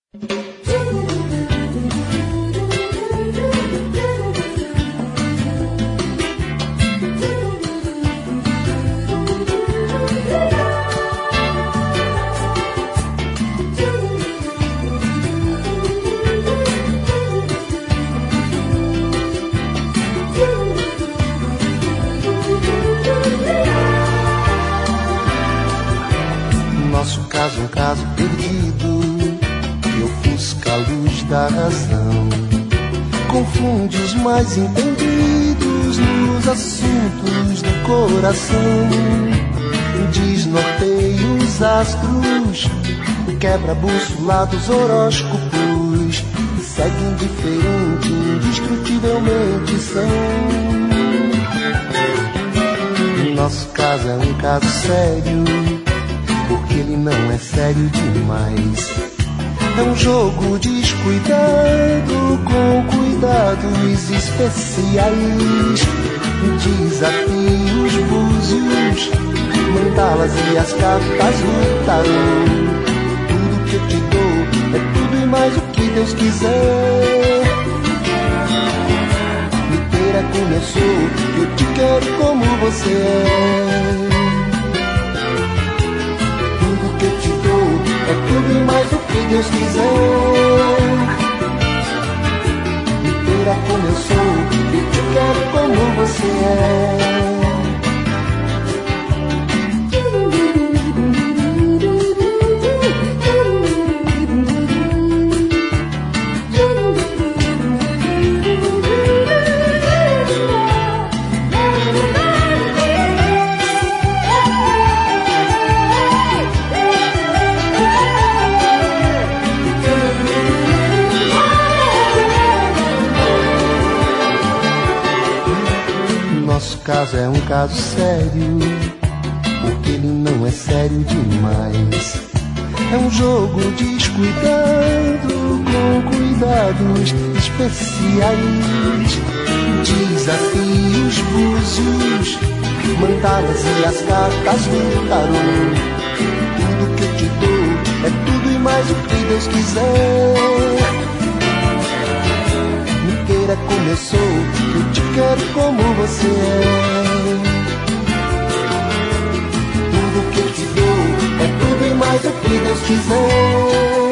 Nosso caso é um caso perdido, que ofusca a luz da razão, confunde os mais entendidos nos assuntos do coração, desnorteia os astros, quebra a bússola dos horóscopos, segue indiferente, indestrutivelmente são. Nosso caso é um caso sério, porque ele não é sério demais. É um jogo descuidado, com cuidados especiais. Desafios, búzios, mandalas e as cartas do tarô. Tudo que eu te dou é tudo e mais o que Deus quiser. Me queira como eu sou, que eu te quero como você é. É tudo e mais o que Deus quiser. Me queira como eu sou, e te quero como você é. Nosso caso é um caso sério, porque ele não é sério demais. É um jogo descuidado, com cuidados especiais. Desafios, búzios, mandalas e as cartas do tarô. Tudo que eu te dou é tudo e mais o que Deus quiser. Me queira como eu sou, eu te quero como você é. Tudo que eu te dou é tudo e mais o que Deus quiser.